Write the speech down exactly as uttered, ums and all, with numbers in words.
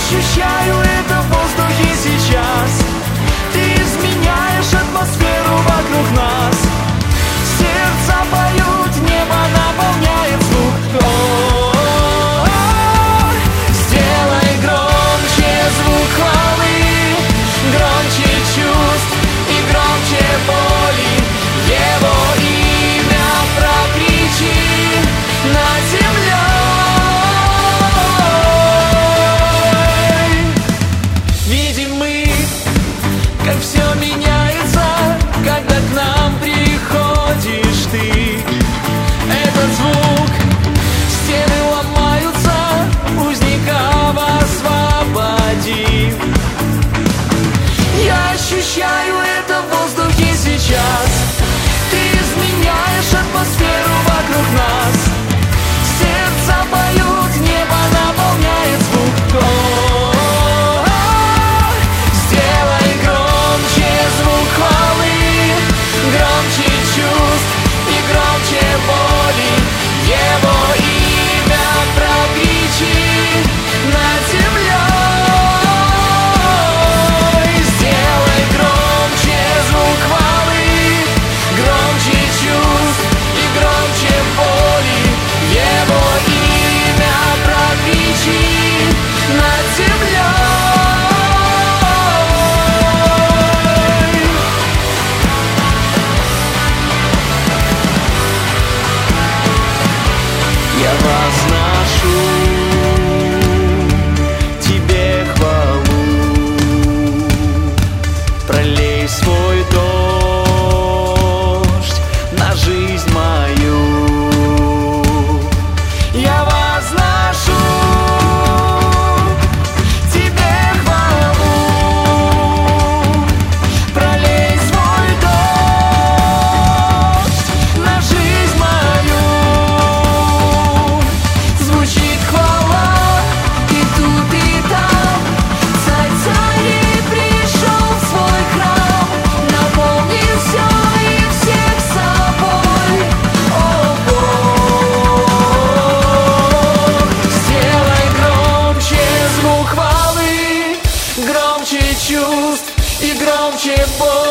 ощущаю это в воздухе сейчас. Ты изменяешь атмосферу вокруг нас. Сердца поют, небо наполняет звук. О-о-о-о. Сделай громче звук хвалы, громче чувств и громче боли. Его имя прокричи над землей. Видим мы, как все меняется, когда к нам приходишь ты. Этот звук, стены ломаются, узников освободи. Я ощущаю это в воздухе сейчас. Ты изменяешь атмосферу вокруг нас. Сердца поют, небо наполняет звук. О-о-о-о. Сделай громче звук хвалы, громче чувств и громче боли. Его имя прокричи над землей. Сделай громче звук хвалы, громче чувств и громче боли. Его имя прокричи над землей. Я возношу тебе хвалу. Пролей свой дождь на жизнь мою. Я возношу тебе хвалу. Пролей свой дождь на жизнь мою. Звучит хвала и тут, и там. Царь царей пришел в свой храм, наполнил все и всех собой. О, Бог, сделай громче звук хвалы, громче чувств и громче боль.